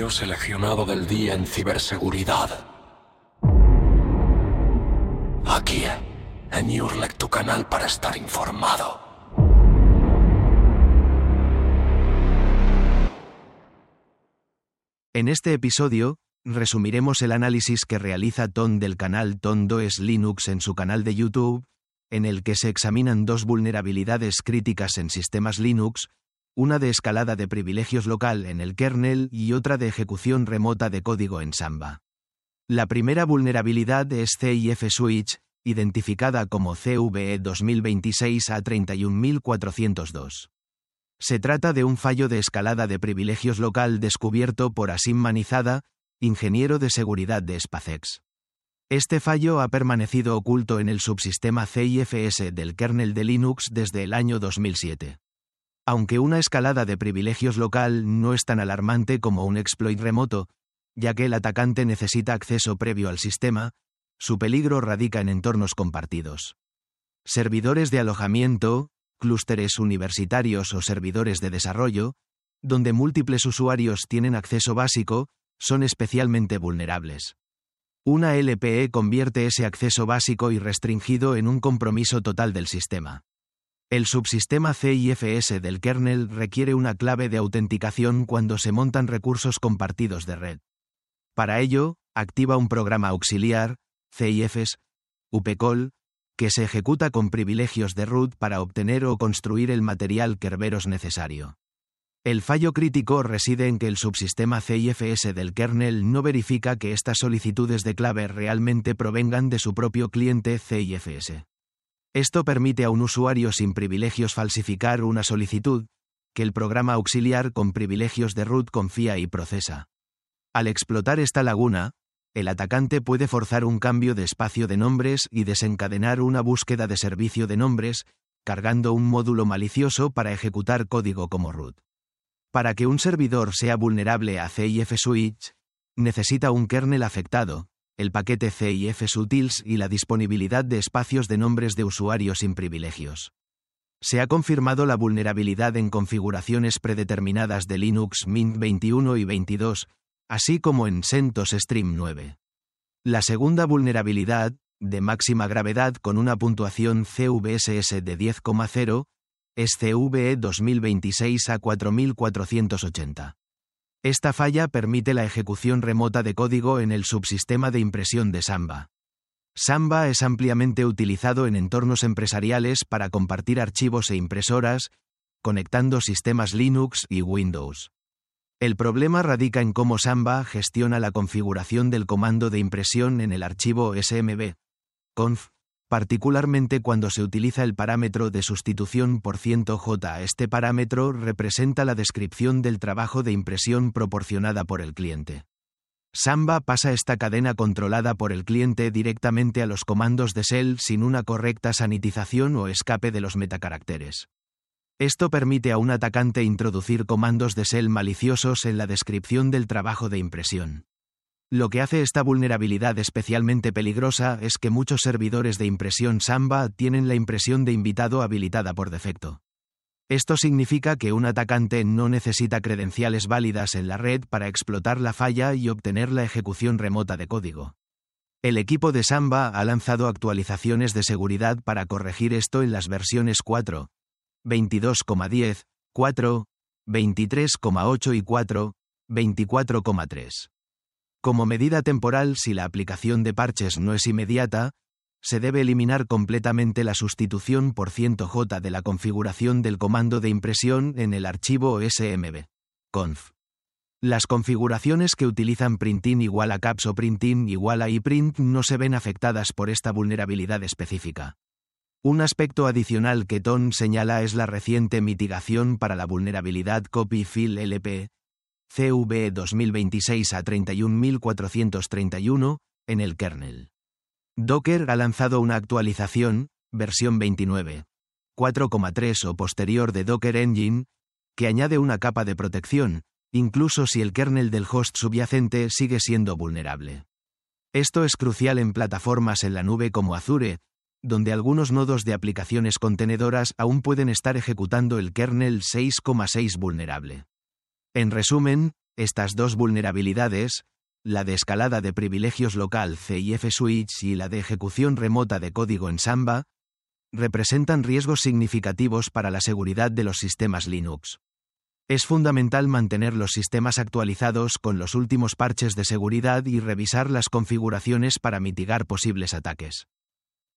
video seleccionado del día en ciberseguridad. Aquí, en Urlec, tu canal para estar informado. En este episodio, resumiremos el análisis que realiza Ton del canal Ton2es Linux en su canal de YouTube, en el que se examinan dos vulnerabilidades críticas en sistemas Linux, una de escalada de privilegios local en el kernel y otra de ejecución remota de código en Samba. La primera vulnerabilidad es CIF Switch, identificada como CVE 2026 A31402. Se trata de un fallo de escalada de privilegios local descubierto por Asim Manizada, ingeniero de seguridad de Spacex. Este fallo ha permanecido oculto en el subsistema CIFS del kernel de Linux desde el año 2007. Aunque una escalada de privilegios local no es tan alarmante como un exploit remoto, ya que el atacante necesita acceso previo al sistema, su peligro radica en entornos compartidos. Servidores de alojamiento, clústeres universitarios o servidores de desarrollo, donde múltiples usuarios tienen acceso básico, son especialmente vulnerables. Una LPE convierte ese acceso básico y restringido en un compromiso total del sistema. El subsistema CIFS del kernel requiere una clave de autenticación cuando se montan recursos compartidos de red. Para ello, activa un programa auxiliar, CIFS, upcall, que se ejecuta con privilegios de root para obtener o construir el material Kerberos necesario. El fallo crítico reside en que el subsistema CIFS del kernel no verifica que estas solicitudes de clave realmente provengan de su propio cliente CIFS. Esto permite a un usuario sin privilegios falsificar una solicitud, que el programa auxiliar con privilegios de root confía y procesa. Al explotar esta laguna, el atacante puede forzar un cambio de espacio de nombres y desencadenar una búsqueda de servicio de nombres, cargando un módulo malicioso para ejecutar código como root. Para que un servidor sea vulnerable a CIF Switch, necesita un kernel afectado, el paquete CIF Utils y la disponibilidad de espacios de nombres de usuarios sin privilegios. Se ha confirmado la vulnerabilidad en configuraciones predeterminadas de Linux Mint 21 y 22, así como en CentOS Stream 9. La segunda vulnerabilidad, de máxima gravedad con una puntuación CVSS de 10,0, es CVE 2026 A4480. Esta falla permite la ejecución remota de código en el subsistema de impresión de Samba. Samba es ampliamente utilizado en entornos empresariales para compartir archivos e impresoras, conectando sistemas Linux y Windows. El problema radica en cómo Samba gestiona la configuración del comando de impresión en el archivo smb conf, particularmente cuando se utiliza el parámetro de sustitución por %j. Este parámetro representa la descripción del trabajo de impresión proporcionada por el cliente. Samba pasa esta cadena controlada por el cliente directamente a los comandos de shell sin una correcta sanitización o escape de los metacaracteres. Esto permite a un atacante introducir comandos de shell maliciosos en la descripción del trabajo de impresión. Lo que hace esta vulnerabilidad especialmente peligrosa es que muchos servidores de impresión Samba tienen la impresión de invitado habilitada por defecto. Esto significa que un atacante no necesita credenciales válidas en la red para explotar la falla y obtener la ejecución remota de código. El equipo de Samba ha lanzado actualizaciones de seguridad para corregir esto en las versiones 4, 22,10, 4, 23,8 y 4, 24,3. Como medida temporal, si la aplicación de parches no es inmediata, se debe eliminar completamente la sustitución por %j de la configuración del comando de impresión en el archivo smb conf. Las configuraciones que utilizan printin igual a caps o printin igual a iprint no se ven afectadas por esta vulnerabilidad específica. Un aspecto adicional que Ton señala es la reciente mitigación para la vulnerabilidad Copy Fill LP, CVE 2026 A31431, en el kernel. Docker ha lanzado una actualización, versión 29, 4,3 o posterior de Docker Engine, que añade una capa de protección, incluso si el kernel del host subyacente sigue siendo vulnerable. Esto es crucial en plataformas en la nube como Azure, donde algunos nodos de aplicaciones contenedoras aún pueden estar ejecutando el kernel 6,6 vulnerable. En resumen, Estas dos vulnerabilidades, la de escalada de privilegios local CIF Switch y la de ejecución remota de código en Samba, representan riesgos significativos para la seguridad de los sistemas Linux. Es fundamental mantener los sistemas actualizados con los últimos parches de seguridad y revisar las configuraciones para mitigar posibles ataques.